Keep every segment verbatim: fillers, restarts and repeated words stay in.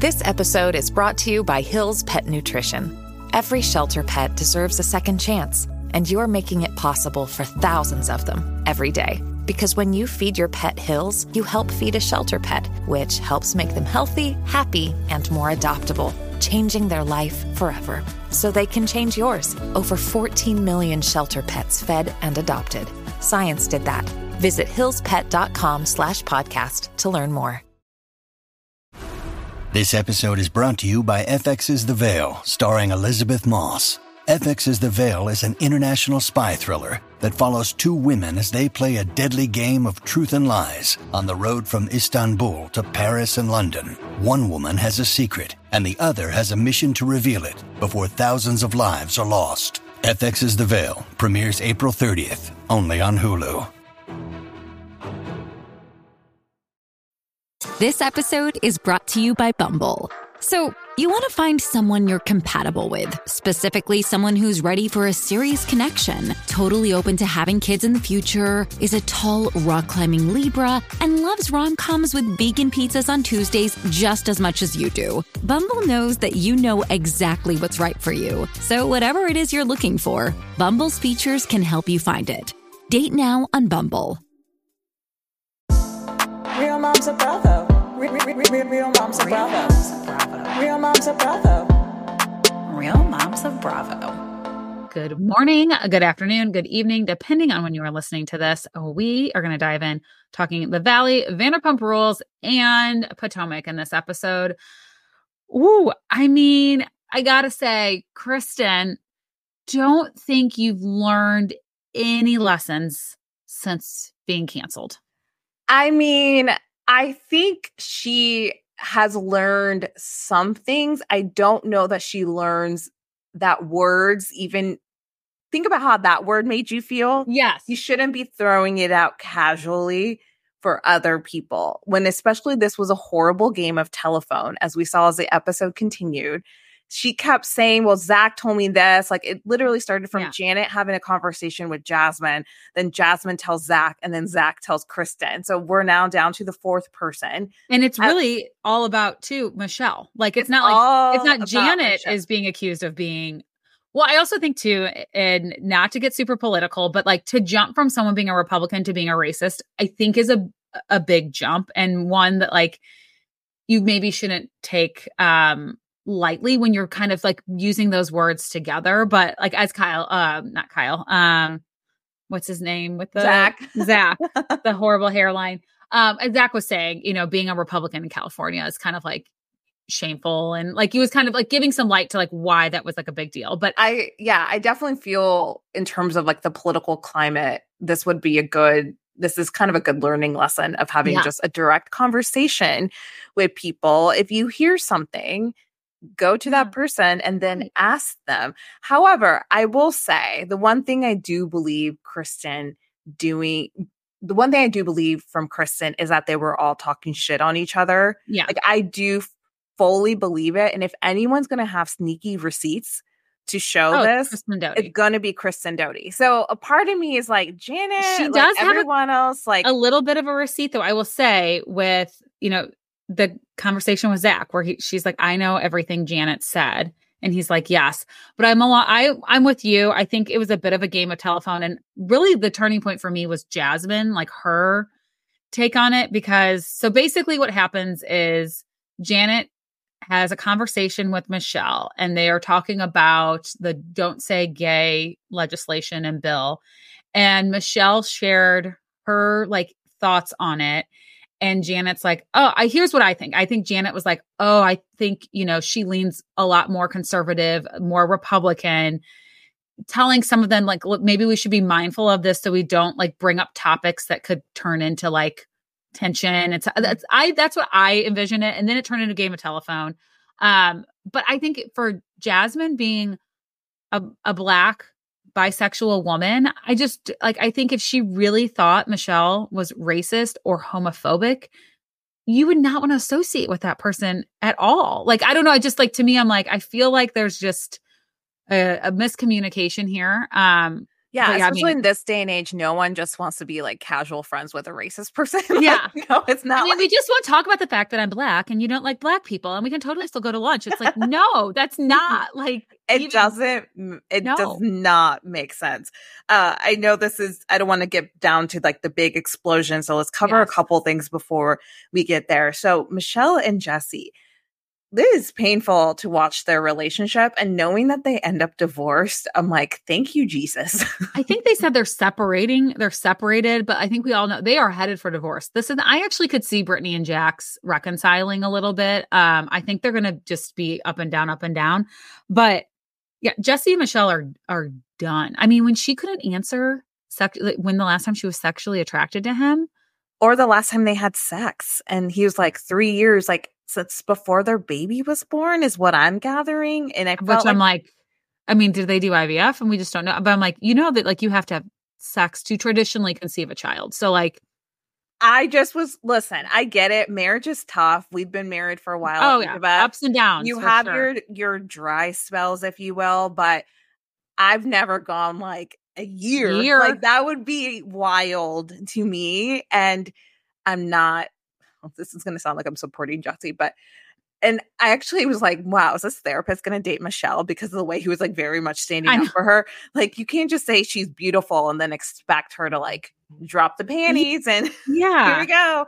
This episode is brought to you by Hill's Pet Nutrition. Every shelter pet deserves a second chance, and you're making it possible for thousands of them every day. Because when you feed your pet Hill's, you help feed a shelter pet, which helps make them healthy, happy, and more adoptable, changing their life forever. So they can change yours. Over fourteen million shelter pets fed and adopted. Science did that. Visit hillspet.com slash podcast to learn more. This episode is brought to you by F X's The Veil, starring Elizabeth Moss. F X's The Veil is an international spy thriller that follows two women as they play a deadly game of truth and lies on the road from Istanbul to Paris and London. One woman has a secret, and the other has a mission to reveal it before thousands of lives are lost. F X's The Veil premieres April thirtieth, only on Hulu. This episode is brought to you by Bumble. So, you want to find someone you're compatible with, specifically someone who's ready for a serious connection, totally open to having kids in the future, is a tall, rock-climbing Libra, and loves rom-coms with vegan pizzas on Tuesdays just as much as you do. Bumble knows that you know exactly what's right for you. So whatever it is you're looking for, Bumble's features can help you find it. Date now on Bumble. Real moms of Bravo. Real, real, real, real moms of Bravo. Real moms of Bravo. Real moms of Bravo. Good morning, good afternoon, good evening, depending on when you are listening to this. We are going to dive in talking the Valley, Vanderpump Rules, and Potomac in this episode. Ooh, I mean, I gotta say, Kristen, don't think you've learned any lessons since being canceled. I mean, I think she has learned some things. I don't know that she learns that words even. Think about how that word made you feel. Yes. You shouldn't be throwing it out casually for other people, when especially this was a horrible game of telephone, as we saw as the episode continued. She kept saying, well, Zach told me this. Like, it literally started from yeah. Janet having a conversation with Jasmine. Then Jasmine tells Zach, and then Zach tells Kristen. So we're now down to the fourth person. And it's really uh, all about, too, Michelle. Like, it's, it's not like, it's not Janet Michelle. Is being accused of being, well, I also think, too, and not to get super political, but like to jump from someone being a Republican to being a racist, I think is a, a big jump, and one that, like, you maybe shouldn't take, um, lightly when you're kind of like using those words together. But like, as Kyle, um, not Kyle, um, what's his name with the Zach, Zach, the horrible hairline. Um, as Zach was saying, you know, being a Republican in California is kind of like shameful. And like, he was kind of like giving some light to like why that was like a big deal. But I, yeah, I definitely feel in terms of like the political climate, this would be a good, this is kind of a good learning lesson of having yeah. just a direct conversation with people. If you hear something, go to that person and then ask them. However, I will say the one thing I do believe Kristen doing, the one thing I do believe from Kristen is that they were all talking shit on each other. Yeah. Like, I do fully believe it. And if anyone's going to have sneaky receipts to show oh, this, it's going to be Kristen Doute. So a part of me is like, Janet, she like does everyone have a, else, like a little bit of a receipt, though, I will say, with, you know, the conversation with Zach, where he, she's like, I know everything Janet said. And he's like, yes, but I'm a lot, I, I'm with you. I think it was a bit of a game of telephone. And really the turning point for me was Jasmine, like her take on it, because so basically what happens is Janet has a conversation with Michelle, and they are talking about the Don't Say Gay legislation and bill. And Michelle shared her like thoughts on it. And Janet's like, oh, I, here's what I think. I think Janet was like, oh, I think, you know, she leans a lot more conservative, more Republican, telling some of them like, look, maybe we should be mindful of this so we don't like bring up topics that could turn into like tension. It's that's I that's what I envision it. And then it turned into a game of telephone. Um, but I think for Jasmine being a, a Black bisexual woman, I just like, I think if she really thought Michelle was racist or homophobic, you would not want to associate with that person at all. Like, I don't know. I just like, to me, I'm like, I feel like there's just a, a miscommunication here. Um, Yeah, But, yeah, I especially mean in this day and age, no one just wants to be like casual friends with a racist person. Yeah. Like, no, it's not I mean, like we just want to talk about the fact that I'm Black and you don't like Black people, and we can totally still go to lunch. It's like, no, that's not like it even, doesn't m- it No. does not make sense. Uh I know this is I don't want to get down to like the big explosion, so let's cover Yes. a couple things before we get there. So Michelle and Jesse, this is painful to watch their relationship, and knowing that they end up divorced, I'm like, thank you, Jesus. I think they said they're separating. They're separated, but I think we all know they are headed for divorce. This is, I actually could see Brittany and Jax reconciling a little bit. Um, I think they're going to just be up and down, up and down. But yeah, Jesse and Michelle are are done. I mean, when she couldn't answer sex, like, when the last time she was sexually attracted to him, Or the last time they had sex, and he was like three years, like since before their baby was born, is what I'm gathering. And I which felt I'm like, like, I mean, did they do I V F? And we just don't know. But I'm like, you know that like you have to have sex to traditionally conceive a child. So like, I just was, listen, I get it. Marriage is tough. We've been married for a while. oh each yeah, of us. ups and downs. You for have sure. your your dry spells, if you will, but I've never gone like a year. Year. Like that would be wild to me. And I'm not, well, this is going to sound like I'm supporting Jesse, but, and I actually was like, wow, is this therapist going to date Michelle because of the way he was like very much standing I up know. for her? Like, you can't just say she's beautiful and then expect her to like drop the panties and Yeah. here we go.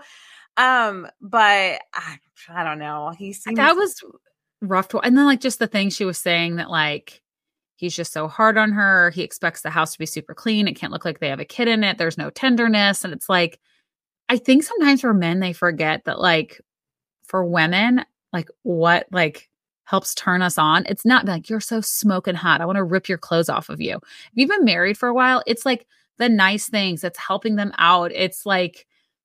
Um, but I, I don't know. He seems That was rough to, and then like just the thing she was saying that like he's just so hard on her. He expects the house to be super clean. It can't look like they have a kid in it. There's no tenderness. And it's like, I think sometimes for men, they forget that like for women, like what like helps turn us on. It's not like you're so smoking hot. I want to rip your clothes off of you. If you've been married for a while, it's like the nice things. It's helping them out. It's like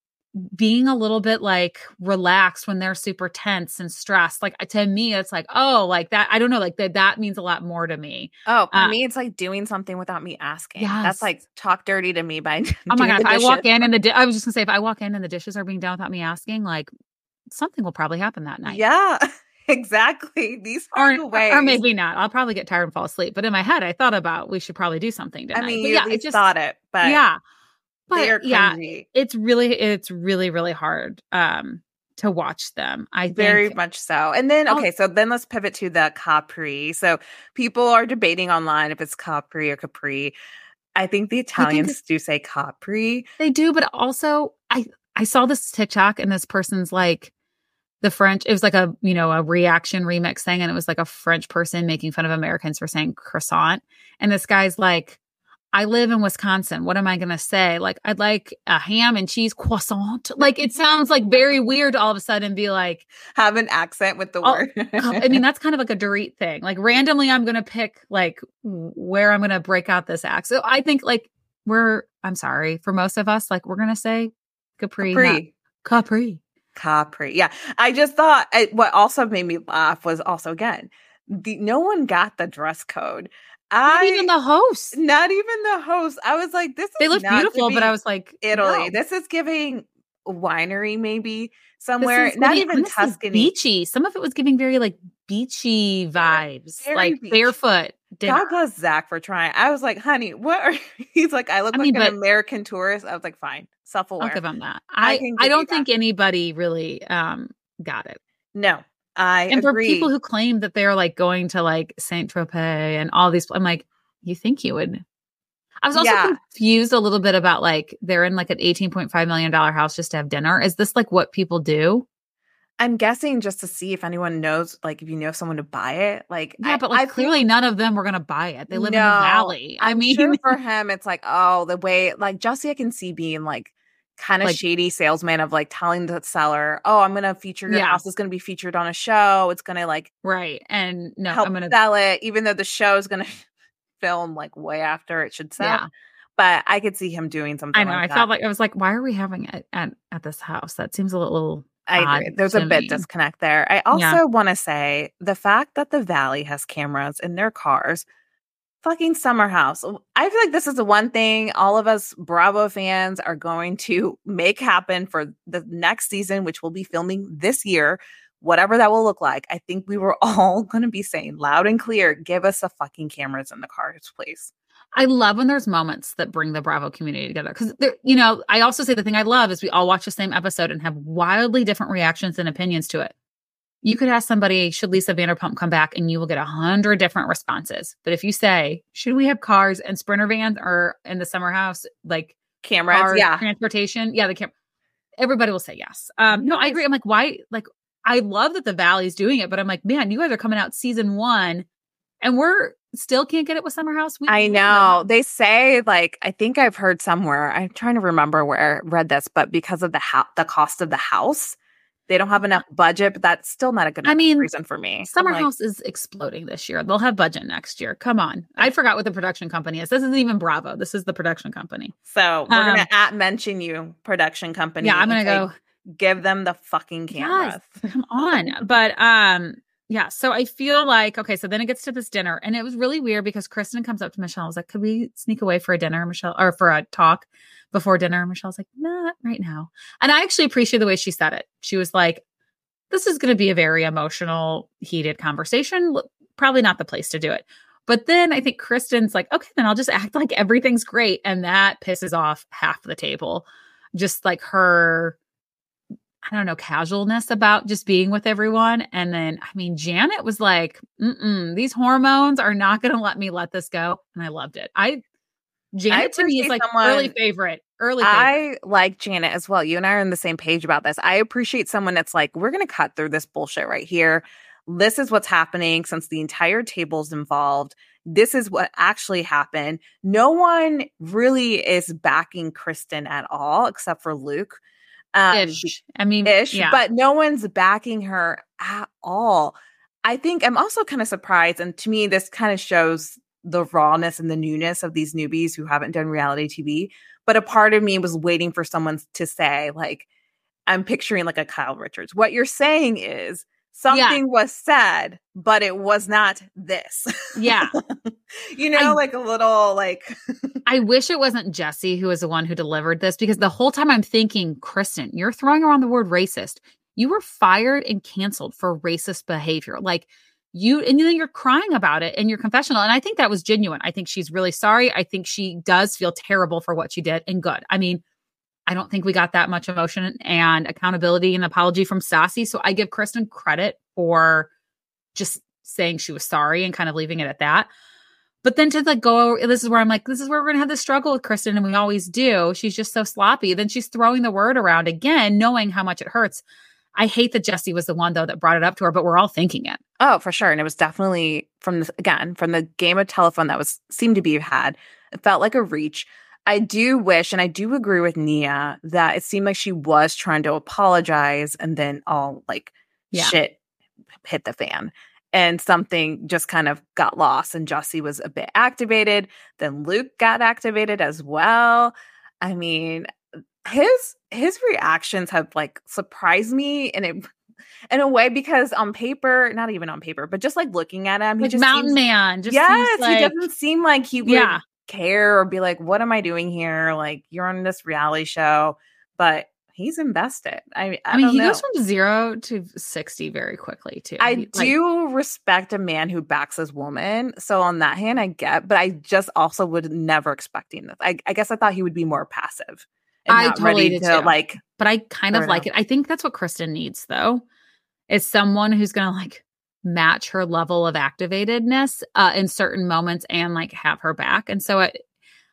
being a little bit like relaxed when they're super tense and stressed. Like to me, it's like, oh, like that. I don't know. Like that, that means a lot more to me. Oh, for Uh, me, it's like doing something without me asking. Yes. That's like talk dirty to me by Oh my doing God. the If I walk dishes. in and the, di- I was just gonna say, if I walk in and the dishes are being done without me asking, like something will probably happen that night. Yeah, exactly. These are Or, the ways. or maybe not. I'll probably get tired and fall asleep. But in my head, I thought about we should probably do something tonight. I mean, but you yeah, at it least just thought it, but yeah. But they are yeah, cringy. it's really, it's really, really hard um, to watch them. I think Very much so. And then, I'll- okay, so then let's pivot to the Capri. So people are debating online if it's Capri or Capri. I think the Italians it's- do say Capri. they do, but also I I saw this TikTok and this person's like the French. It was like a you know a reaction remix thing, and it was like a French person making fun of Americans for saying croissant, and this guy's like, I live in Wisconsin. What am I going to say? Like, I'd like a ham and cheese croissant. Like, it sounds like very weird to all of a sudden be like, Have an accent with the Oh, word. I mean, that's kind of like a Dorit thing. Like, randomly, I'm going to pick like where I'm going to break out this act. So I think like we're, I'm sorry, for most of us, like we're going to say Capri. not Capri. Capri. Capri. Yeah. I just thought I, what also made me laugh was also, again, the, no one got the dress code. Not I, even the host. Not even the host. I was like, this is They look not beautiful, but giving I was like, Italy. no. This is giving winery maybe This somewhere. is Not giving, even honestly, Tuscany. beachy. Some of it was giving very like beachy vibes, very like beach. barefoot dinner. God bless Zach for trying. I was like, honey, what are he's like, I look I like mean, an but- American tourist. I was like, fine, I'll self-aware. give them that. I I can I, give you don't think that. anybody really um got it. No, I And for agree. people who claim that they're like going to like Saint Tropez and all these, I'm like, you think you would? I was also Yeah. confused a little bit about like they're in like an eighteen point five million dollars house just to have dinner. Is this like what people do? I'm guessing just to see if anyone knows, like if you know someone to buy it. Like, Yeah, I, but like I clearly think- none of them were going to buy it. They live in No, the valley. I I'm mean, sure for him, it's like, oh, the way, like Jesse, I can see being like kind of Like- shady salesman of like telling the seller, oh, I'm going to feature your Yeah. house is going to be featured on a show. It's going to like right. And no, help I'm going to, sell it, even though the show is going to film like way after it should sell. yeah, But I could see him doing something. I know. like I that. felt like I was like, why are we having it at, at this house? That seems a little, I agree. odd There's to a bit me. disconnect there. I also Yeah. want to say the fact that the Valley has cameras in their cars, fucking Summer House. I feel like this is the one thing all of us Bravo fans are going to make happen for the next season, which we'll be filming this year, whatever that will look like. I think we were all going to be saying loud and clear, give us the fucking cameras in the cars, please. I love when there's moments that bring the Bravo community together. Because, you know, I also say the thing I love is we all watch the same episode and have wildly different reactions and opinions to it. You could ask somebody, should Lisa Vanderpump come back? And you will get a hundred different responses. But if you say, should we have cars and Sprinter vans or in the summer house, like cameras, cars, yeah, transportation, yeah, the camera, everybody will say yes. Um, no, I agree. I'm like, why? Like, I love that the Valley's doing it, but I'm like, man, you guys are coming out season one and we're still can't get it with Summer House. We, I know. They say, like, I think I've heard somewhere, I'm trying to remember where I read this, but because of the ho- the cost of the house, they don't have enough budget, but that's still not a good I mean, reason for me. Summer like, House is exploding this year. They'll have budget next year. Come on. I forgot what the production company is. This isn't even Bravo. This is the production company. So we're Um, going to at mention you, production company. Yeah, I'm going to and go. say, give them the fucking cameras. Yes, come on. But um, yeah, so I feel like, okay, so then it gets to this dinner. And it was really weird because Kristen comes up to Michelle and was like, could we sneak away for a dinner, Michelle, or for a talk before dinner? Michelle's like, not right now. And I actually appreciate the way she said it. She was like, this is going to be a very emotional, heated conversation. Probably not the place to do it. But then I think Kristen's like, okay, then I'll just act like everything's great. And that pisses off half the table. Just like her, I don't know, casualness about just being with everyone. And then, I mean, Janet was like, mm-mm, these hormones are not going to let me let this go. And I loved it. I, Janet I to me is like someone, early favorite. Early favorite. I like Janet as well. You and I are on the same page about this. I appreciate someone that's like, we're going to cut through this bullshit right here. This is what's happening since the entire table's involved. This is what actually happened. No one really is backing Kristen at all, except for Luke. Um, ish. I mean, ish, yeah. But no one's backing her at all. I think I'm also kind of surprised. And to me, this kind of shows the rawness and the newness of these newbies who haven't done reality T V. But a part of me was waiting for someone to say, like, I'm picturing like a Kyle Richards. What you're saying is something yeah. was said, but it was not this. Yeah. you know, I, like a little like. I wish it wasn't Jesse who was the one who delivered this, because the whole time I'm thinking, Kristen, you're throwing around the word racist. You were fired and canceled for racist behavior. Like you, and then you're crying about it in your confessional. And I think that was genuine. I think she's really sorry. I think she does feel terrible for what she did, and good. I mean, I don't think we got that much emotion and accountability and apology from Stassi. So I give Kristen credit for just saying she was sorry and kind of leaving it at that. But then to like go, this is where I'm like, this is where we're going to have this struggle with Kristen. And we always do. She's just so sloppy. Then she's throwing the word around again, knowing how much it hurts. I hate that Jesse was the one, though, that brought it up to her, but we're all thinking it. Oh, for sure. And it was definitely from this, again, from the game of telephone that was seemed to be had. It felt like a reach. I do wish, and I do agree with Nia, that it seemed like she was trying to apologize and then all like yeah. shit hit the fan. And something just kind of got lost, and Jesse was a bit activated. Then Luke got activated as well. I mean, his his reactions have like surprised me in it in a way, because on paper, not even on paper, but just like looking at him, he like just Mountain seems, Man. Just yes, like, he doesn't seem like he would yeah. care or be like, "What am I doing here?" Like, you're on this reality show, but he's invested. I, I, I mean, don't he know. goes from zero to sixty very quickly, too. I he, do like, respect a man who backs his woman. So on that hand, I get, but I just also would never expecting this. I, I guess I thought he would be more passive. And I not totally ready did to, too. like, but I kind of like know. it. I think that's what Kristen needs, though, is someone who's going to like match her level of activatedness uh, in certain moments and like have her back. And so it,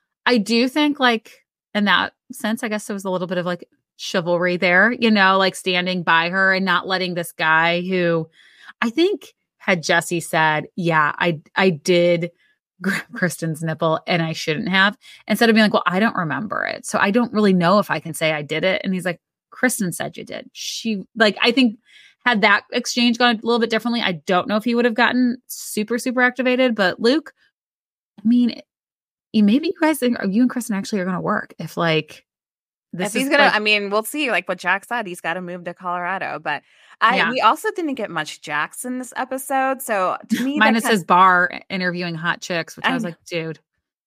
I do think like in that sense, I guess there was a little bit of like chivalry there, you know, like standing by her and not letting this guy who I think had Jesse said, yeah, I, I did grab Kristen's nipple and I shouldn't have, instead of being like, well, I don't remember it. So I don't really know if I can say I did it. And he's like, Kristen said you did. She like, I think had that exchange gone a little bit differently, I don't know if he would have gotten super, super activated, but Luke, I mean, maybe you guys think, you and Kristen actually are going to work if like, This if he's gonna, like, I mean, we'll see. Like what Jack said, he's got to move to Colorado. But I, yeah. we also didn't get much Jax in this episode. So to me, minus his bar interviewing hot chicks, which I, I was know. like, dude.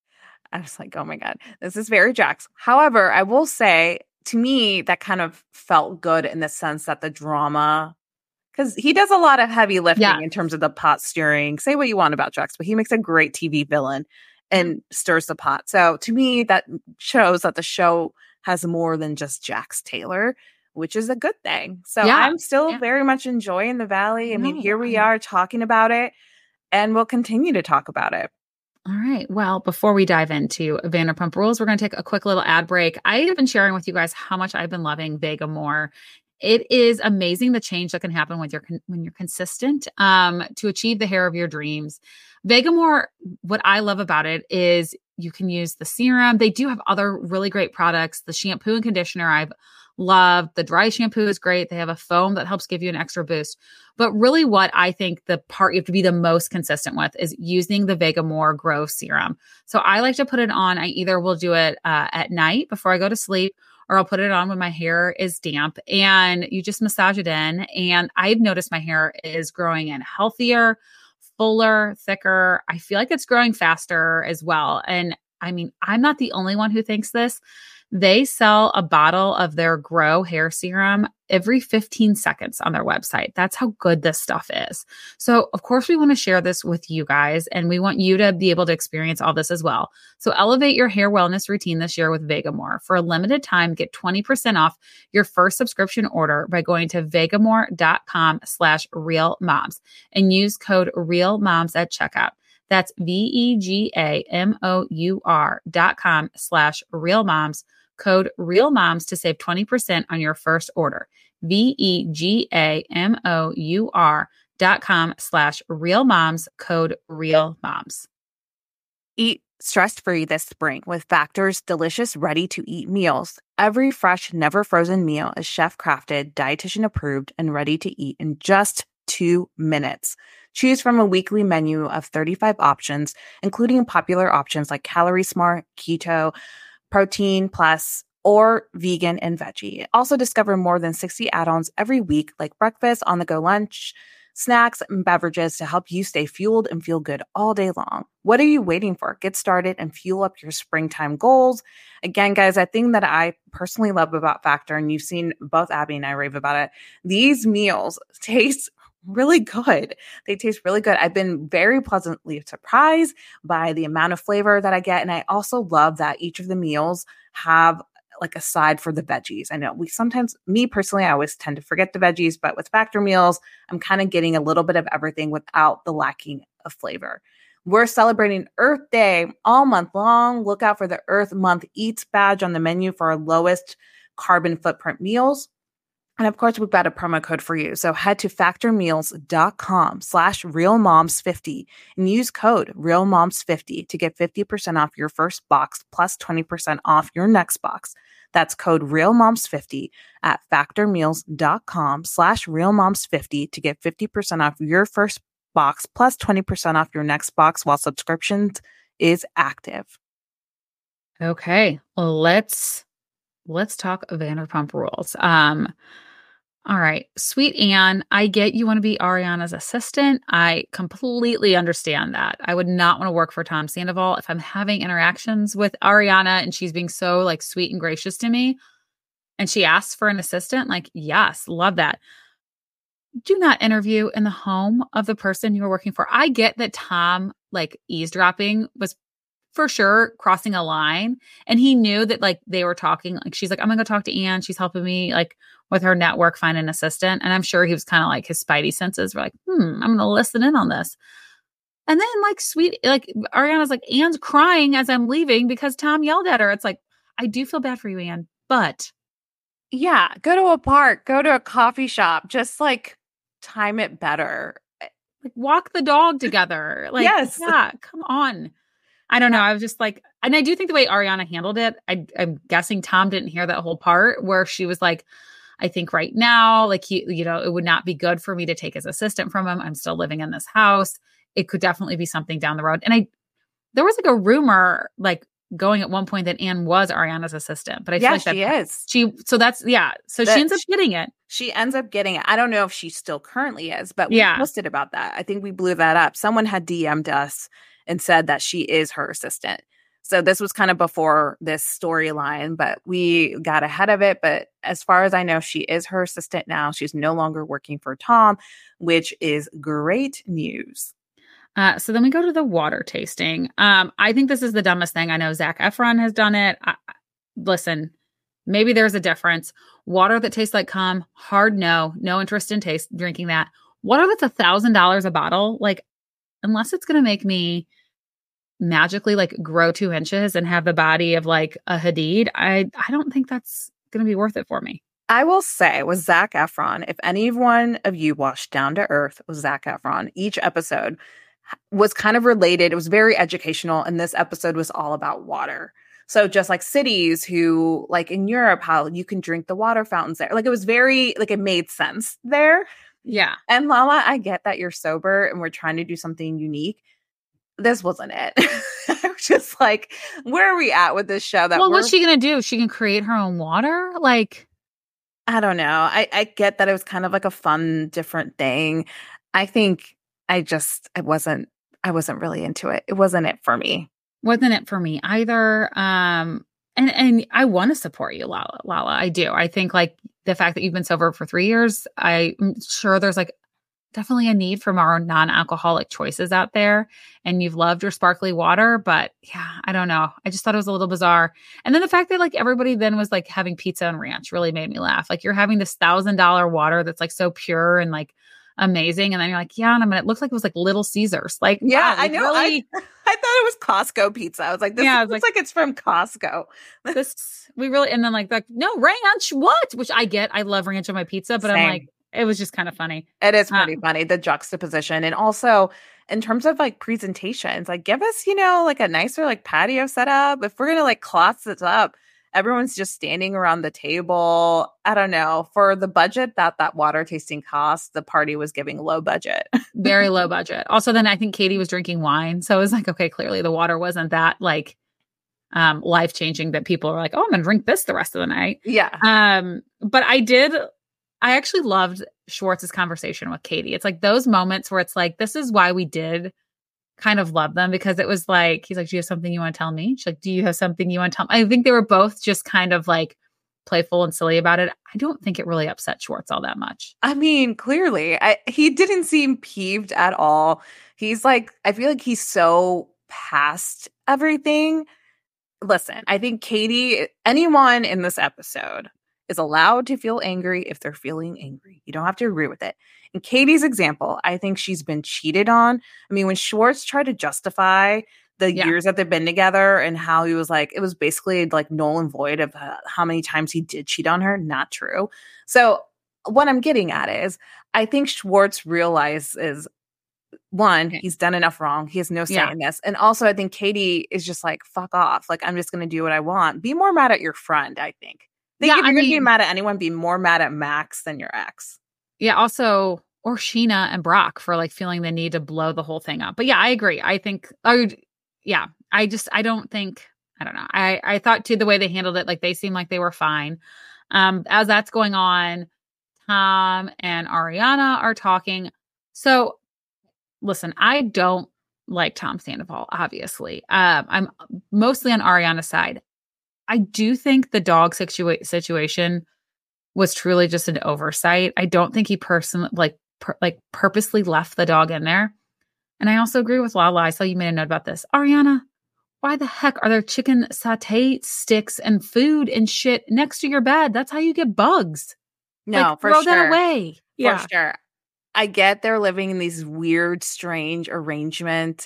I was like, oh my god, this is very Jax. However, I will say, to me, that kind of felt good in the sense that the drama, because he does a lot of heavy lifting yeah. in terms of the pot stirring. Say what you want about Jax, but he makes a great T V villain. and stirs the pot. So to me, that shows that the show has more than just Jax Taylor, which is a good thing. So Yeah. I'm still Yeah. very much enjoying the Valley. I mean, No, here we I- are talking about it, and we'll continue to talk about it. All right. Well, before we dive into Vanderpump Rules, we're going to take a quick little ad break. I have been sharing with you guys how much I've been loving Vegamour. It is amazing the change that can happen when you're con- when you're consistent um, to achieve the hair of your dreams. Vegamour, what I love about it is you can use the serum. They do have other really great products. The shampoo and conditioner I've loved. The dry shampoo is great. They have a foam that helps give you an extra boost. But really what I think the part you have to be the most consistent with is using the Vegamour Grow Serum. So I like to put it on. I either will do it uh, at night before I go to sleep, or I'll put it on when my hair is damp, and you just massage it in. And I've noticed my hair is growing in healthier, fuller, thicker. I feel like it's growing faster as well. And I mean, I'm not the only one who thinks this. They sell a bottle of their Grow hair serum every fifteen seconds on their website. That's how good this stuff is. So, of course, we want to share this with you guys, and we want you to be able to experience all this as well. So, elevate your hair wellness routine this year with Vegamour. For a limited time, get twenty percent off your first subscription order by going to vegamour.com slash real moms and use code REALMOMS at checkout. That's V-E-G-A-M-O-U-R dot com slash real moms. Code REALMOMS to save twenty percent on your first order. V-E-G-A-M-O-U-R dot com slash real moms. Code REALMOMS. Eat stress-free this spring with Factor's delicious ready-to-eat meals. Every fresh, never frozen meal is chef-crafted, dietitian approved, and ready to eat in just two minutes. Choose from a weekly menu of thirty-five options, including popular options like Calorie Smart, Keto, Protein Plus, or vegan and veggie. Also discover more than sixty add-ons every week, like breakfast, on-the-go lunch, snacks, and beverages to help you stay fueled and feel good all day long. What are you waiting for? Get started and fuel up your springtime goals. Again, guys, I think that I personally love about Factor, and you've seen both Abby and I rave about it, these meals taste really good. They taste really good. I've been very pleasantly surprised by the amount of flavor that I get. And I also love that each of the meals have like a side for the veggies. I know we sometimes, me personally, I always tend to forget the veggies, but with Factor meals, I'm kind of getting a little bit of everything without the lacking of flavor. We're celebrating Earth Day all month long. Look out for the Earth Month Eats badge on the menu for our lowest carbon footprint meals. And of course, we've got a promo code for you. So head to factormeals.com slash realmoms50 and use code realmoms50 to get fifty percent off your first box plus twenty percent off your next box. That's code realmoms50 at factormeals.com slash realmoms50 to get fifty percent off your first box plus twenty percent off your next box while subscriptions is active. Okay, well, let's let's talk Vanderpump Rules. Um, all right, sweet Anne, I get you want to be Ariana's assistant. I completely understand that. I would not want to work for Tom Sandoval if I'm having interactions with Ariana and she's being so like sweet and gracious to me, and she asks for an assistant. Like, yes, love that. Do not interview in the home of the person you are working for. I get that Tom, like, eavesdropping was for sure crossing a line, and he knew that like they were talking. Like, she's like, I'm gonna go talk to Anne. She's helping me like with her network find an assistant. And I'm sure he was kind of like, his spidey senses were like, hmm, I'm gonna listen in on this. And then like sweet, like Ariana's like, Anne's crying as I'm leaving because Tom yelled at her. It's like, I do feel bad for you, Anne, but yeah, go to a park, go to a coffee shop, just like time it better. like walk the dog together. Like, yes. Yeah, come on. I don't know. I was just like, and I do think the way Ariana handled it, I, I'm guessing Tom didn't hear that whole part where she was like, I think right now, like, he, you know, it would not be good for me to take his assistant from him. I'm still living in this house. It could definitely be something down the road. And I, there was like a rumor, like going at one point that Anne was Ariana's assistant, but I feel yeah, like that she is. She, so that's, yeah. So That she ends up she- getting it. She ends up getting it. I don't know if she still currently is, but we Yeah. posted about that. I think we blew that up. Someone had D M'd us and said that she is her assistant. So this was kind of before this storyline, but we got ahead of it. But as far as I know, she is her assistant now. She's no longer working for Tom, which is great news. Uh, so then we go to the water tasting. Um, I think this is the dumbest thing. I know Zac Efron has done it. I, listen, maybe there's a difference. Water that tastes like cum, hard no, no interest in taste drinking that. Water that's a thousand dollars a bottle, like unless it's going to make me magically like grow two inches and have the body of like a Hadid, I I don't think that's going to be worth it for me. I will say with Zac Efron, if any one of you watched Down to Earth with Zac Efron, each episode was kind of related. It was very educational. And this episode was all about water. So just like cities who, like in Europe, how you can drink the water fountains there. Like it was very, like it made sense there. Yeah. And Lala, I get that you're sober and we're trying to do something unique. This wasn't it. I was just like, where are we at with this show? That well, what's she going to do? She can create her own water? Like, I don't know. I, I get that it was kind of like a fun, different thing. I think I just, I wasn't, I wasn't really into it. It wasn't it for me. Wasn't it for me either. Um, and, and I want to support you, Lala, Lala. I do. I think like the fact that you've been sober for three years, I'm sure there's like definitely a need for more non-alcoholic choices out there. And you've loved your sparkly water, but yeah, I don't know. I just thought it was a little bizarre. And then the fact that like everybody then was like having pizza and ranch really made me laugh. Like you're having this thousand dollar water that's like so pure and like amazing. And then you're like, yeah, and I mean, it looks like it was like Little Caesars. Like, yeah, wow, like, I know. Really, I, I thought it was Costco pizza. I was like, this yeah, looks like, like it's from Costco. this, we really, and then like, like, no, ranch, what? Which I get. I love ranch on my pizza, but Same. I'm like, it was just kind of funny. It is pretty um, funny, the juxtaposition. And also in terms of like presentations, like give us, you know, like a nicer like patio setup. If we're going to like cloth it up, everyone's just standing around the table. I don't know. For the budget that that water tasting cost, the party was giving low budget. Very low budget. Also, then I think Katie was drinking wine. So it was like, okay, clearly the water wasn't that like um, life-changing that people were like, oh, I'm going to drink this the rest of the night. Yeah. Um, but I did... I actually loved Schwartz's conversation with Katie. It's like those moments where it's like, this is why we did kind of love them, because it was like, he's like, do you have something you want to tell me? She's like, do you have something you want to tell me? I think they were both just kind of like playful and silly about it. I don't think it really upset Schwartz all that much. I mean, clearly, I, he didn't seem peeved at all. He's like, I feel like he's so past everything. Listen, I think Katie, anyone in this episode is allowed to feel angry if they're feeling angry. You don't have to agree with it. In Katie's example, I think she's been cheated on. I mean, when Schwartz tried to justify the yeah. years that they've been together and how he was like, it was basically like null and void of uh, how many times he did cheat on her. Not true. So what I'm getting at is I think Schwartz realizes, one, okay. he's done enough wrong. He has no say yeah. in this. And also I think Katie is just like, fuck off. Like, I'm just going to do what I want. Be more mad at your friend, I think. I think yeah, if you're going to be mad at anyone, be more mad at Max than your ex. Yeah, also, or Sheena and Brock for like feeling the need to blow the whole thing up. But yeah, I agree. I think, oh, yeah, I just, I don't think, I don't know. I, I thought too, the way they handled it, like they seemed like they were fine. Um, as that's going on, Tom and Ariana are talking. So listen, I don't like Tom Sandoval, obviously. Um, I'm mostly on Ariana's side. I do think the dog situa- situation was truly just an oversight. I don't think he personally, like, per- like purposely left the dog in there. And I also agree with Lala. I saw you made a note about this. Ariana, why the heck are there chicken satay sticks and food and shit next to your bed? That's how you get bugs. No, like, for throw sure. that away. For yeah. sure. I get they're living in these weird, strange arrangement.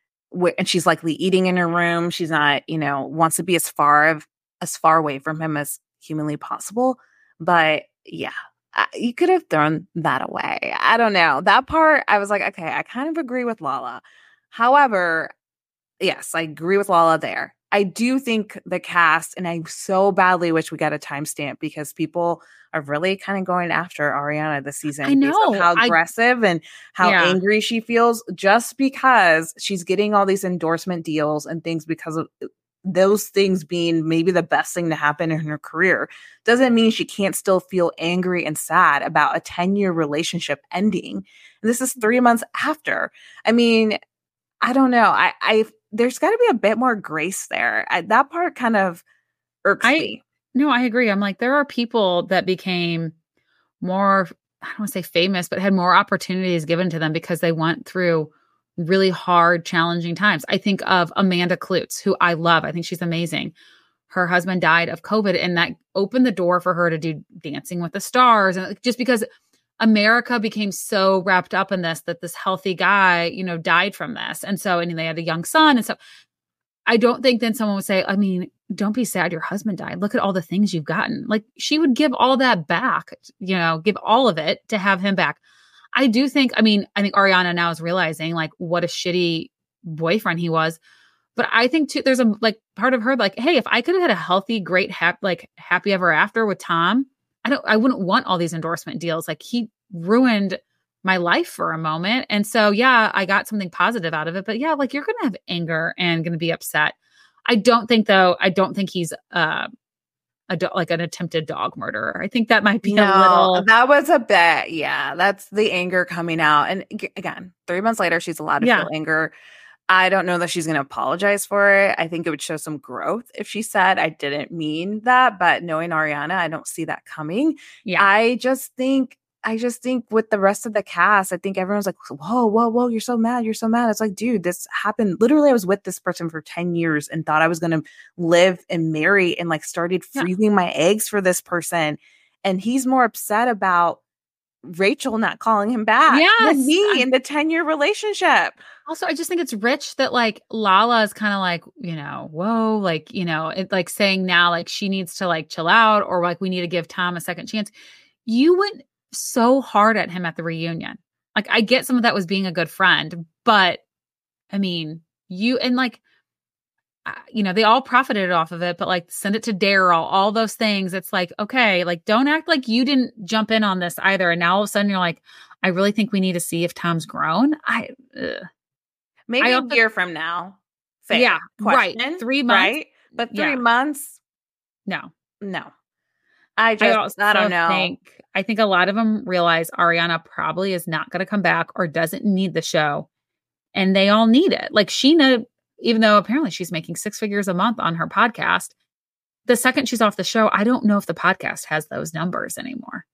And she's likely eating in her room. She's not, you know, wants to be as far of as far away from him as humanly possible. But yeah, I, you could have thrown that away. I don't know. That part, I was like, okay, I kind of agree with Lala. However, yes, I agree with Lala there. I do think the cast, and I so badly wish we got a timestamp because people are really kind of going after Ariana this season. I know. How aggressive I, and how yeah. angry she feels just because she's getting all these endorsement deals and things because of those things being maybe the best thing to happen in her career. Doesn't mean she can't still feel angry and sad about a ten-year relationship ending. And this is three months after. I mean, I don't know. I, I there's got to be a bit more grace there. I, that part kind of irks I, me. No, I agree. I'm like, there are people that became more, I don't want to say famous, but had more opportunities given to them because they went through really hard, challenging times. I think of Amanda Klutz, who I love. I think she's amazing. Her husband died of COVID, and that opened the door for her to do Dancing with the Stars. And just because America became so wrapped up in this, that this healthy guy, you know, died from this. And so, and they had a young son and stuff. I don't think then someone would say, I mean, don't be sad your husband died. Look at all the things you've gotten. Like, she would give all that back, you know, give all of it to have him back. I do think, I mean, I think Ariana now is realizing like what a shitty boyfriend he was. But I think too, there's a like part of her like, hey, if I could have had a healthy, great, hap- like happy ever after with Tom, I don't, I wouldn't want all these endorsement deals. Like, he ruined my life for a moment. And so, yeah, I got something positive out of it, but yeah, like, you're going to have anger and going to be upset. I don't think though, I don't think he's uh, a do- like an attempted dog murderer. I think that might be no, a little. That was a bit. Yeah. That's the anger coming out. And g- again, three months later, she's allowed to Yeah. feel anger. I don't know that she's going to apologize for it. I think it would show some growth if she said, I didn't mean that, but knowing Ariana, I don't see that coming. Yeah. I just think, I just think with the rest of the cast, I think everyone's like, whoa, whoa, whoa, you're so mad. You're so mad. It's like, dude, this happened. Literally, I was with this person for ten years and thought I was going to live and marry and like started freezing yeah. my eggs for this person. And he's more upset about Rachel not calling him back yes. than me in the ten year relationship. Also, I just think it's rich that like Lala is kind of like, you know, whoa, like, you know, it like saying now like she needs to like chill out, or like we need to give Tom a second chance. You went so hard at him at the reunion. Like, I get some of that was being a good friend, but I mean, you and like, uh, you know, they all profited off of it, but like send it to Daryl, all those things. It's like, okay, like don't act like you didn't jump in on this either. And now all of a sudden you're like, I really think we need to see if Tom's grown. I ugh. Maybe I a also, year from now. Fair yeah, question, right. Three months, right? But three yeah. months, no, no. I just, I, I don't know. Think, I think a lot of them realize Ariana probably is not going to come back or doesn't need the show, and they all need it. Like Sheena, even though apparently she's making six figures a month on her podcast, the second she's off the show, I don't know if the podcast has those numbers anymore.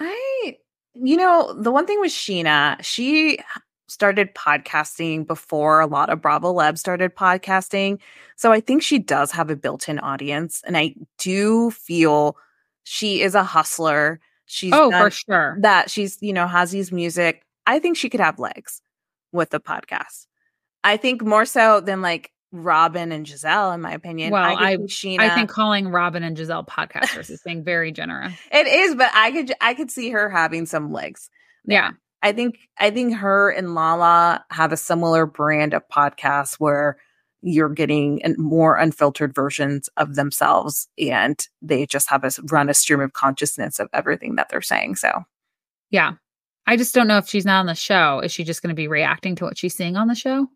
I, you know, the one thing with Sheena, she started podcasting before a lot of Bravo Leb started podcasting. So I think she does have a built-in audience. And I do feel she is a hustler. She's oh, for sure. That she's, you know, has these music. I think she could have legs with the podcast. I think more so than like Robin and Giselle, in my opinion. Well, I, I, Sheena, I think calling Robin and Giselle podcasters is being very generous. It is, but I could I could see her having some legs. Yeah. I think I think her and Lala have a similar brand of podcasts where you're getting more unfiltered versions of themselves, and they just have us run a stream of consciousness of everything that they're saying. So, yeah, I just don't know if she's not on the show. Is she just going to be reacting to what she's seeing on the show?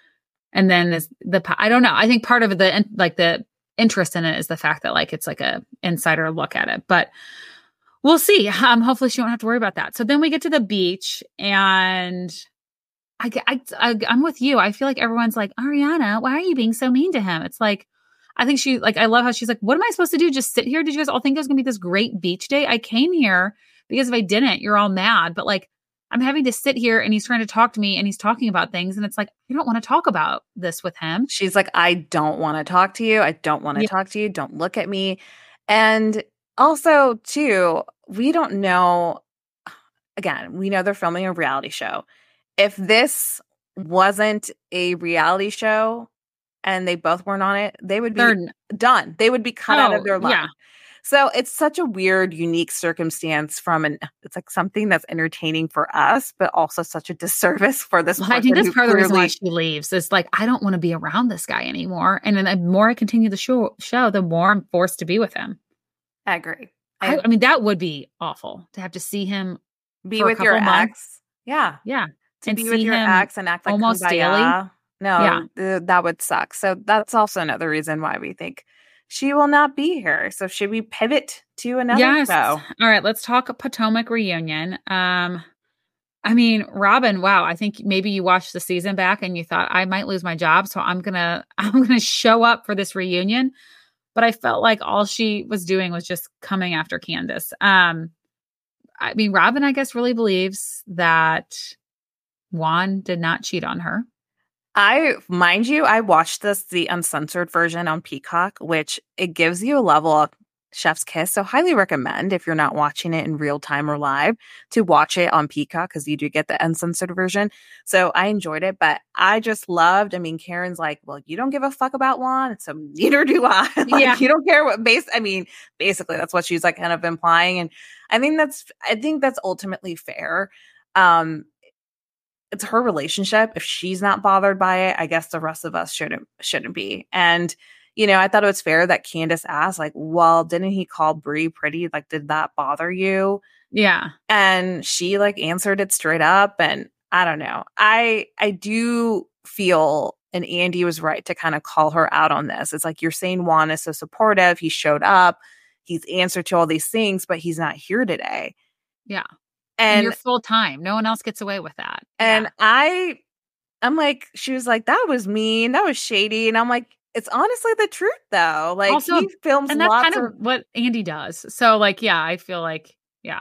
And then is the I don't know. I think part of the like the interest in it is the fact that like it's like a insider look at it, but. We'll see. Um, hopefully she won't have to worry about that. So then we get to the beach, and I, I, I, I'm with you. I feel like everyone's like, Ariana, why are you being so mean to him? It's like, I think she, like, I love how she's like, what am I supposed to do? Just sit here? Did you guys all think it was going to be this great beach day? I came here because if I didn't, you're all mad. But like, I'm having to sit here and he's trying to talk to me and he's talking about things. And it's like, I don't want to talk about this with him. She's like, I don't want to talk to you. I don't want to yeah. talk to you. Don't look at me. And also, too, we don't know, again, we know they're filming a reality show. If this wasn't a reality show and they both weren't on it, they would be they're, done. They would be cut oh, out of their life. Yeah. So it's such a weird, unique circumstance from an, it's like something that's entertaining for us, but also such a disservice for this well, person. I think that's part clearly, of the reason why she leaves. It's like, I don't want to be around this guy anymore. And then the more I continue the show, show, the more I'm forced to be with him. I agree. I, I mean, that would be awful to have to see him be with your months. ex. Yeah. Yeah. To and be with your ex and act like almost kumbaya. daily. No, yeah. th- that would suck. So that's also another reason why we think she will not be here. So should we pivot to another yes. show? All right. Let's talk Potomac reunion. Um, I mean, Robin, wow. I think maybe you watched the season back and you thought I might lose my job. So I'm going to, I'm going to show up for this reunion. But I felt like all she was doing was just coming after Candace. Um, I mean, Robin, I guess, really believes that Juan did not cheat on her. I, mind you, I watched this, the uncensored version on Peacock, which it gives you a level of chef's kiss. So highly recommend, if you're not watching it in real time or live, to watch it on Peacock, because you do get the uncensored version. So I enjoyed it, but I just loved, I mean, Karen's like, well, you don't give a fuck about Juan, so neither do I. Like, Yeah. You don't care what base, I mean, basically that's what she's like kind of implying. And I think that's, I think that's ultimately fair. Um, It's her relationship. If she's not bothered by it, I guess the rest of us shouldn't shouldn't be. And, you know, I thought it was fair that Candace asked, like, well, didn't he call Brie pretty? Like, did that bother you? Yeah. And she like answered it straight up. And I don't know. I I do feel, and Andy was right to kind of call her out on this. It's like, you're saying Juan is so supportive. He showed up. He's answered to all these things, but he's not here today. Yeah. And, and you're full time. No one else gets away with that. And yeah. I, I'm like, she was like, that was mean. That was shady. And I'm like, it's honestly the truth though. Like Also, he films and that's lots kind of of what Andy does. So like, yeah, I feel like, yeah.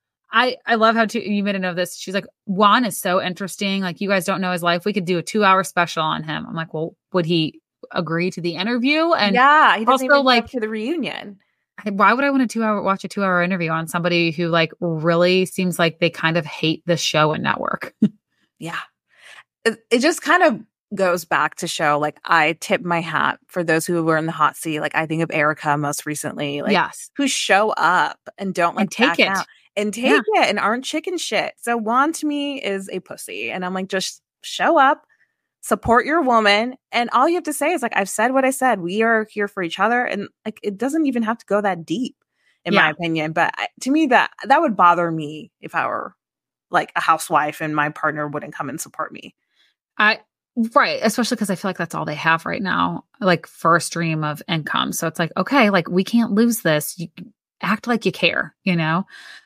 I, I love how to, you made a note of this. She's like, Juan is so interesting. Like, you guys don't know his life. We could do a two hour special on him. I'm like, well, would he agree to the interview? And yeah, he doesn't also even like come to the reunion. Why would I want a two hour watch a two hour interview on somebody who like really seems like they kind of hate the show and network? Yeah. It, it just kind of goes back to show, like, I tip my hat for those who were in the hot seat. Like, I think of Erica most recently, like, yes. who show up and don't like and take it out and take yeah. it and aren't chicken shit. So Juan to me is a pussy. And I'm like, just show up, support your woman. And all you have to say is like, I've said what I said. We are here for each other. And like, it doesn't even have to go that deep, in yeah. my opinion. But I, to me, that that would bother me if I were like a housewife and my partner wouldn't come and support me. I, right. Especially because I feel like that's all they have right now, like for a stream of income. So it's like, okay, like we can't lose this. You act like you care, you know?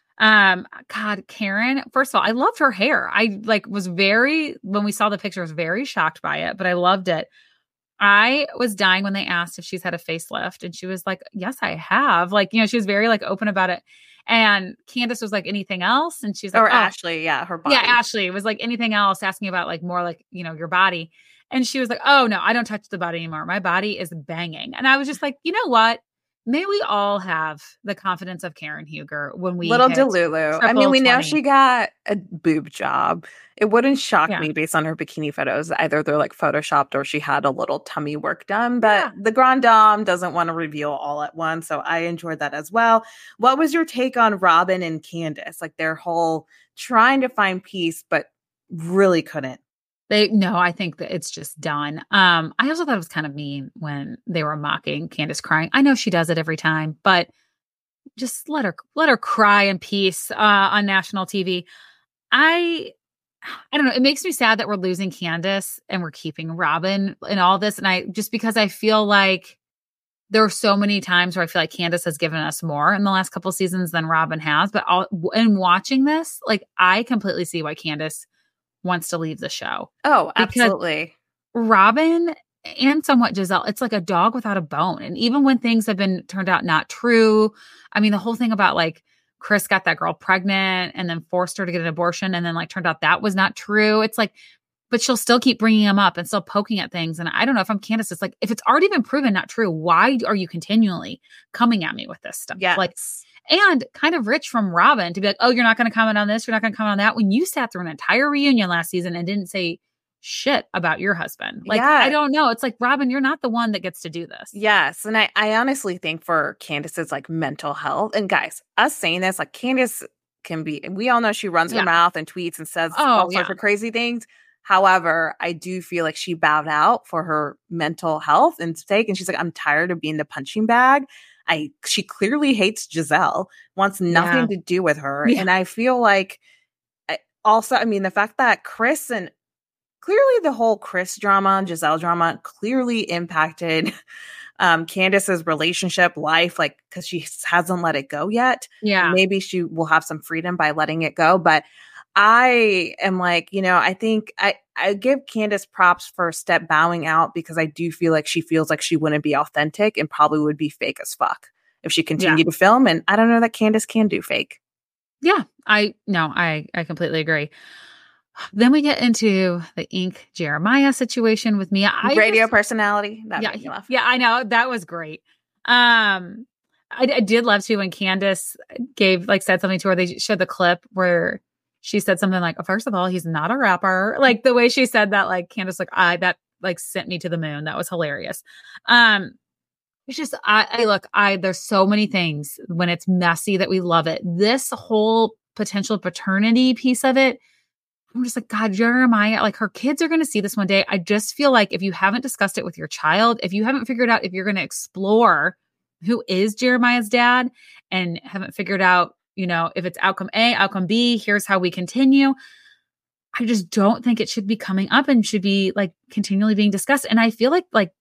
Um, God, Karen, first of all, I loved her hair. I like was very, when we saw the picture, I was very shocked by it, but I loved it. I was dying when they asked if she's had a facelift, and she was like, yes, I have. Like, you know, she was very like open about it. And Candace was like, anything else? And she's like, or oh. Ashley. Yeah. Her body. Yeah. Ashley was like, anything else, asking about like more like, you know, your body. And she was like, oh no, I don't touch the body anymore. My body is banging. And I was just like, you know what? May we all have the confidence of Karen Huger when we little Delulu. I mean, we know twenty. she got a boob job. It wouldn't shock Yeah. me based on her bikini photos. Either they're like photoshopped or she had a little tummy work done. But Yeah. the Grand Dame doesn't want to reveal all at once. So I enjoyed that as well. What was your take on Robin and Candace? Like their whole trying to find peace, but really couldn't. They no, I think that it's just done. Um, I also thought it was kind of mean when they were mocking Candace crying. I know she does it every time, but just let her let her cry in peace uh, on national T V. I I don't know. It makes me sad that we're losing Candace and we're keeping Robin in all this. And I just because I feel like there are so many times where I feel like Candace has given us more in the last couple of seasons than Robin has. But all, in watching this, like I completely see why Candace wants to leave the show. Oh, Because absolutely. Robin and somewhat Giselle, it's like a dog without a bone. And even when things have been turned out not true, I mean, the whole thing about like Chris got that girl pregnant and then forced her to get an abortion and then like turned out that was not true. It's like, but she'll still keep bringing him up and still poking at things. And I don't know if I'm Candace, it's like, if it's already been proven not true, why are you continually coming at me with this stuff? Yes. Like, and kind of rich from Robin to be like, oh, you're not going to comment on this. You're not going to comment on that. When you sat through an entire reunion last season and didn't say shit about your husband. Like, Yeah. I don't know. It's like, Robin, you're not the one that gets to do this. Yes. And I, I honestly think for Candace's like mental health, and guys, us saying this, like Candace can be, we all know she runs Yeah. her mouth and tweets and says Oh, all sorts yeah. of crazy things. However, I do feel like she bowed out for her mental health and sake. And she's like, I'm tired of being the punching bag. I, she clearly hates Giselle, wants nothing Yeah. to do with her. Yeah. And I feel like I, also, I mean, the fact that Chris and clearly the whole Chris drama and Giselle drama clearly impacted um, Candace's relationship life, like, because she hasn't let it go yet. Yeah. Maybe she will have some freedom by letting it go. But I am like, you know, I think I, I give Candace props for step bowing out because I do feel like she feels like she wouldn't be authentic and probably would be fake as fuck if she continued to film. And I don't know that Candace can do fake. Yeah. I, no, I, I completely agree. Then we get into the Ink Jeremiah situation with Mia. I Radio just, personality. That yeah, made me laugh. Yeah, I know. That was great. Um, I, I did love too when Candace gave, like, said something to her. They showed the clip where she said something like, oh, first of all, he's not a rapper. Like the way she said that, like Candace, like, I, that like sent me to the moon. That was hilarious. Um, It's just, I, I look, I, there's so many things when it's messy that we love it. This whole potential paternity piece of it, I'm just like, God, Jeremiah, like her kids are going to see this one day. I just feel like if you haven't discussed it with your child, if you haven't figured out if you're going to explore who is Jeremiah's dad and haven't figured out, you know, if it's outcome A, outcome B, here's how we continue. I just don't think it should be coming up and should be like continually being discussed. And I feel like, like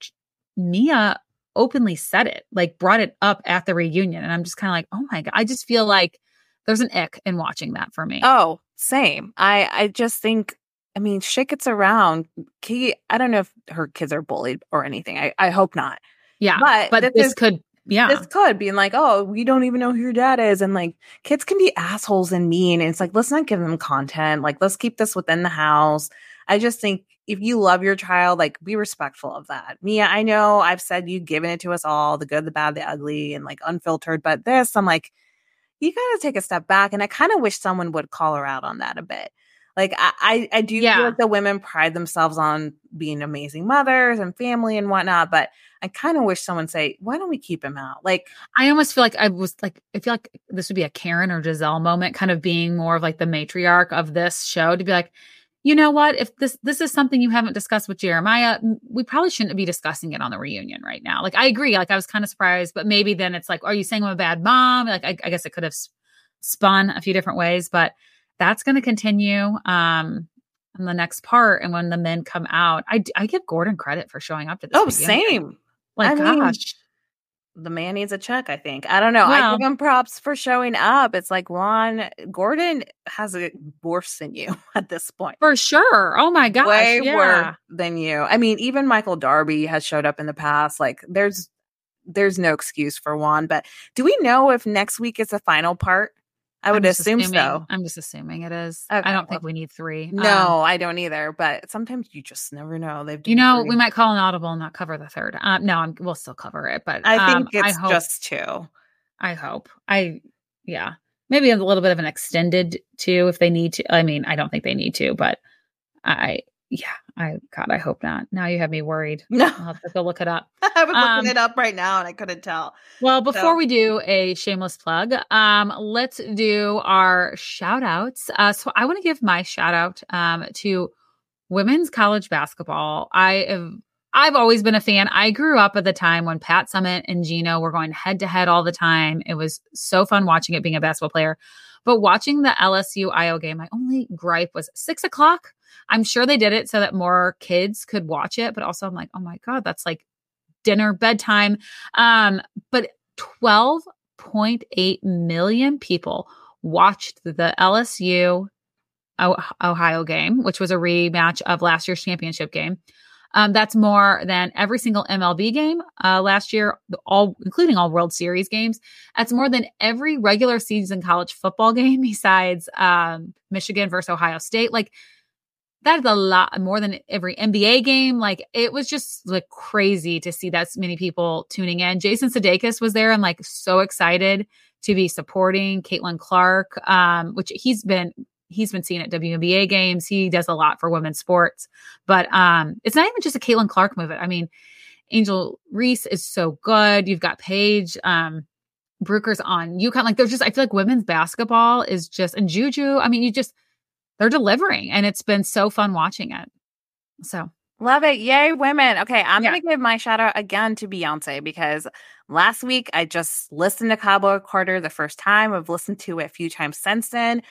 Mia openly said it, like brought it up at the reunion. And I'm just kind of like, oh my God, I just feel like there's an ick in watching that for me. Oh, same. I, I just think, I mean, shit gets around. Key, I don't know if her kids are bullied or anything. I, I hope not. Yeah. But, but this, this is, could, yeah. This could be like, oh, we don't even know who your dad is. And like, kids can be assholes and mean. And it's like, let's not give them content. Like, let's keep this within the house. I just think if you love your child, like, be respectful of that. Mia, I know I've said you've given it to us all, the good, the bad, the ugly, and like unfiltered. But this, I'm like, you got to take a step back. And I kind of wish someone would call her out on that a bit. Like, I, I, I do yeah. feel like the women pride themselves on being amazing mothers and family and whatnot. But I kind of wish someone say, why don't we keep him out? Like, I almost feel like I was like, I feel like this would be a Karen or Giselle moment, kind of being more of like the matriarch of this show to be like, you know what, if this, this is something you haven't discussed with Jeremiah, we probably shouldn't be discussing it on the reunion right now. Like, I agree. Like, I was kind of surprised, but maybe then it's like, are you saying I'm a bad mom? Like, I, I guess it could have spun a few different ways, but that's going to continue um, in the next part. And when the men come out, I, I give Gordon credit for showing up to this. Oh, reunion. same. Like, I gosh. Mean, the man needs a check, I think. I don't know. Well, I give him props for showing up. It's like, Juan, Gordon has a worse than you at this point. For sure. Oh my gosh. Way yeah. worse than you. I mean, even Michael Darby has showed up in the past. Like, there's there's no excuse for Juan. But do we know if next week is the final part? I would assume assuming, so. I'm just assuming it is. Okay, I don't well, think we need three. No, um, I don't either. But sometimes you just never know. They've you know, three. we might call an audible and not cover the third. Um, no, I'm, we'll still cover it. But I think um, it's I hope, just two. I hope. I yeah, maybe a little bit of an extended two if they need to. I mean, I don't think they need to, but I yeah, I God, I hope not. Now you have me worried. No, I'll have to go look it up. I was um, looking it up right now and I couldn't tell. Well, before so. we do a shameless plug, um, let's do our shout outs. Uh, so I want to give my shout out um, to women's college basketball. I have, I've always been a fan. I grew up at the time when Pat Summitt and Gino were going head to head all the time. It was so fun watching it being a basketball player. But watching the L S U I O game, my only gripe was six o'clock. I'm sure they did it so that more kids could watch it. But also I'm like, oh my God, that's like dinner, bedtime. Um, but twelve point eight million people watched the L S U Ohio game, which was a rematch of last year's championship game. Um, that's more than every single M L B game uh, last year, all including all World Series games. That's more than every regular season college football game besides um, Michigan versus Ohio State. Like, that is a lot more than every N B A game. Like, it was just like crazy to see that many people tuning in. Jason Sudeikis was there and like so excited to be supporting Caitlin Clark, um, which he's been he's been seeing at W N B A games. He does a lot for women's sports, but um, it's not even just a Caitlin Clark movement. I mean, Angel Reese is so good. You've got Paige um, Brooker's on UConn. Like, there's just I feel like women's basketball is just and Juju. I mean, you just. They're delivering, and it's been so fun watching it. So love it. Yay, women. Okay, I'm yeah. going to give my shout out again to Beyonce because last week I just listened to Cowboy Carter the first time. I've listened to it a few times since then.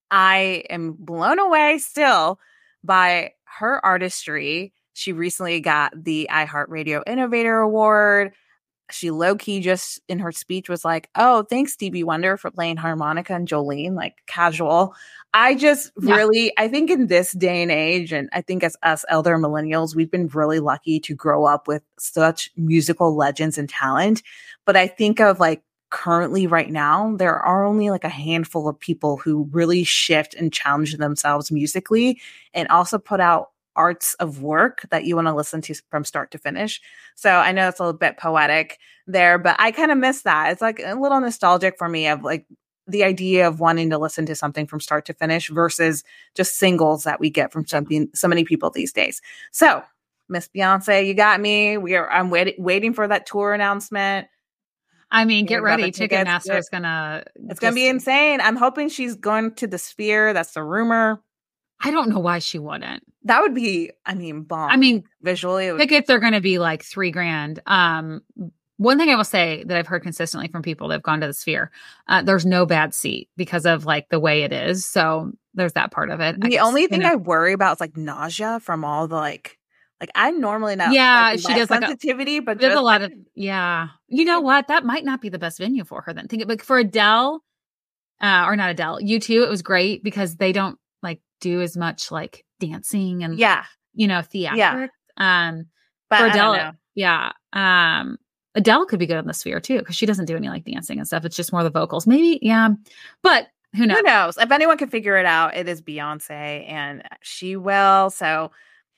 I am blown away still by her artistry. She recently got the iHeartRadio Innovator Award. She low-key just in her speech was like, oh, thanks, Stevie Wonder, for playing harmonica and Jolene, like casual. I just yeah. really, I think in this day and age, and I think as us elder millennials, we've been really lucky to grow up with such musical legends and talent. But I think of like currently right now, there are only like a handful of people who really shift and challenge themselves musically and also put out arts of work that you want to listen to from start to finish. So I know it's a little bit poetic there, but I kind of miss that. It's like a little nostalgic for me of like the idea of wanting to listen to something from start to finish versus just singles that we get from something, so many people these days. So Miss Beyonce, you got me. We are, I'm waiting, waiting for that tour announcement. I mean, get ready. Ticketmaster is gonna. It's just, gonna be insane. I'm hoping she's going to the Sphere. That's the rumor. I don't know why she wouldn't. That would be, I mean, bomb. I mean, visually, would- tickets are going to be like three grand. Um, one thing I will say that I've heard consistently from people that have gone to the Sphere, uh, there's no bad seat because of like the way it is. So there's that part of it. The guess, only thing you know. I worry about is like nausea from all the like, like I'm normally not. Yeah, like, she my does like sensitivity, a, but there's just, a lot of yeah. You know what? That might not be the best venue for her then. Think but for Adele, uh, or not Adele, U two, it was great because they don't like do as much like dancing and yeah, you know, theatrics. Yeah. Um, but for I Adele, don't know. yeah. Um, Adele could be good on the Sphere too because she doesn't do any like dancing and stuff. It's just more the vocals, maybe. Yeah, but who knows? Who knows? If anyone can figure it out, it is Beyonce, and she will. So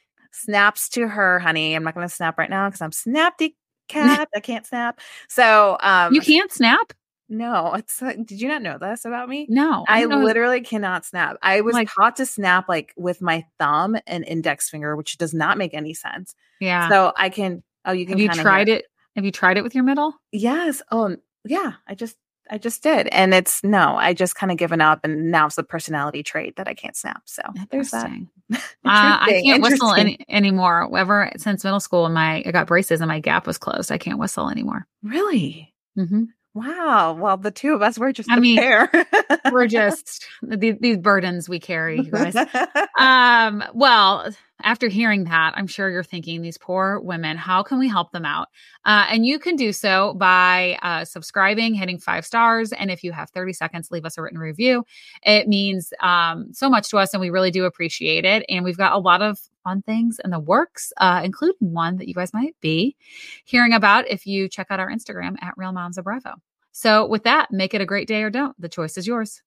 snaps to her, honey. I'm not going to snap right now because I'm snappy cat. I can't snap. So um, you can't snap. No, it's. Uh, did you not know this about me? No, I, I know. literally cannot snap. I was like, taught to snap like with my thumb and index finger, which does not make any sense. Yeah. So I can. Oh, you can. Have you tried it? Have you tried it with your middle? Yes. Oh, yeah. I just. I just did, and it's no. I just kind of given up, and now it's a personality trait that I can't snap. So there's that. uh, I can't whistle any anymore. Ever since middle school, and my I got braces, and my gap was closed. I can't whistle anymore. Really? Mm-hmm. Wow. Well, the two of us were just I a mean, pair. We're just these, these burdens we carry, you guys. um, well, after hearing that, I'm sure you're thinking, these poor women, how can we help them out? Uh, and you can do so by uh, subscribing, hitting five stars. And if you have thirty seconds, leave us a written review. It means um, so much to us, and we really do appreciate it. And we've got a lot of fun things in the works, uh, including one that you guys might be hearing about if you check out our Instagram at Real Moms of Bravo. So with that, make it a great day or don't. The choice is yours.